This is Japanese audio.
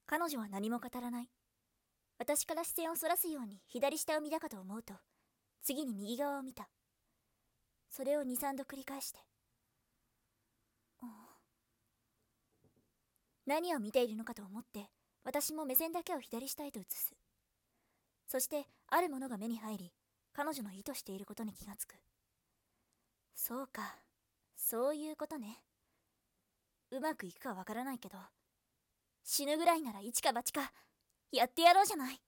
彼女は何も語らない。私から視線をそらすように左下を見たかと思うと、次に右側を見た。それを2、3度繰り返して。何を見ているのかと思って、私も目線だけを左下へと移す。そして、あるものが目に入り、彼女の意図していることに気がつく。そうか、そういうことね。うまくいくかわからないけど、死ぬぐらいなら一か八か、やってやろうじゃない。